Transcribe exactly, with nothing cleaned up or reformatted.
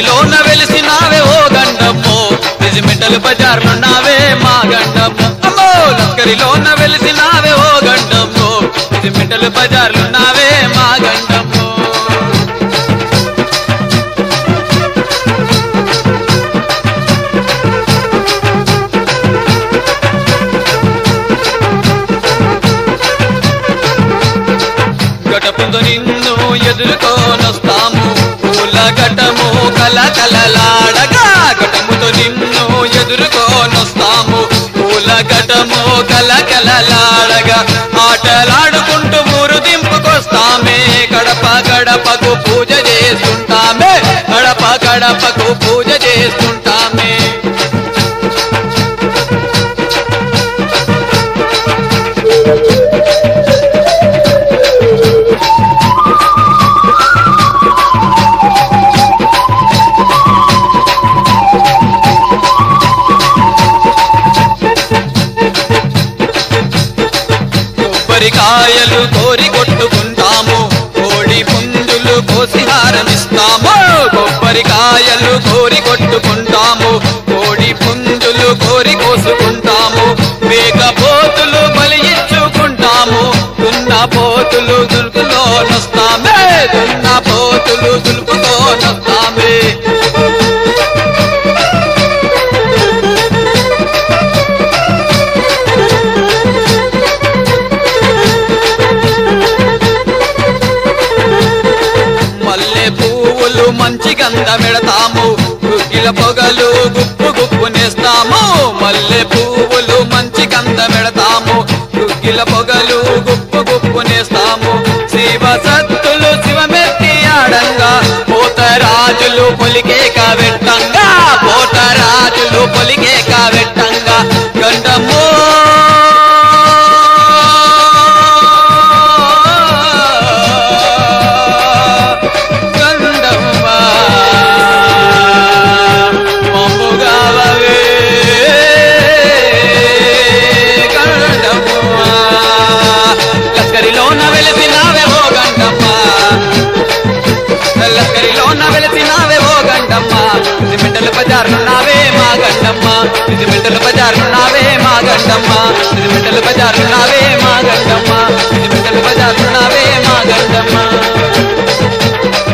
లస్కరిలోన వెలిసినావే ఓ గండమ్మో regimental బజార్లున్నావే మా గండమ్మో అమ్మో లస్కరిలోన వెలిసినావే ఓ గండమ్మో regimental బజార్లున్నావే మా గండమ్మో గటపుతో నిన్ను ఎదుర్కోనొస్తాము పూల గటము కల కలలాడగా గటముతో నిన్ను ఎదుర్కోనొస్తాము పూల గటము కల కలలాడగా ఆటలాడుకుంటూ ఊరు దింపుకొస్తామే గడప గడపకు పూజ చేస్తుంటామే గడప గడపకు పూజ చేస్తుంటామే కొబ్బరికాయలు కోరి కొట్టుకుంటాము కోడి పుంజులు కోసి హారమిస్తాము కొబ్బరికాయలు కోరి కొట్టుకుంటాము కోడి పుంజులు కోరి కోసుకుంటాము మేకపోతులు బలి ఇచ్చుకుంటాము దున్న పోతులు దులుపుకోనొస్తామే దున్న పోతులు దులుపుకోనొస్తామే మంచి గంధమెడతాము గుగ్గిల పొగలు గుప్పు గుప్పు నేస్తాము మల్లె పువ్వులు మంచి గంధమెడతాము గుగ్గిల పొగలు గుప్పు గుప్పు నేస్తాము శివ సత్తులు శివమెత్తి ఆడంగా పోతరాజులు పొలికే కావెట్టంగా పోతరాజులు పొలికే కావెట్టంగా గండమో రెజిమెంటల్ బజార్లున్నావే మా గండమ్మ రెజిమెంటల్ బజార్లున్నావే మా గండమ్మ రెజిమెంటల్ బజార్లున్నావే మా గండమ్మ రెజిమెంటల్ బజార్లున్నావే మా గండమ్మ